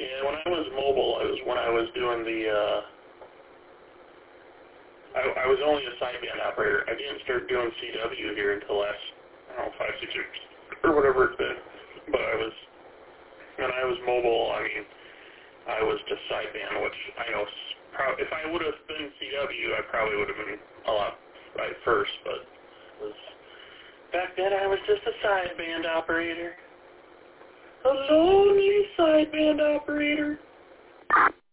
Yeah, when I was mobile, it was when I was doing the, I was only a sideband operator. I didn't start doing CW here until last, I don't know, 5, 6 years, or whatever it's been. But when I was mobile, I mean, I was just sideband, which I know, if I would have been CW, I probably would have been a lot right first, but back then I was just a sideband operator. A lonely sideband operator.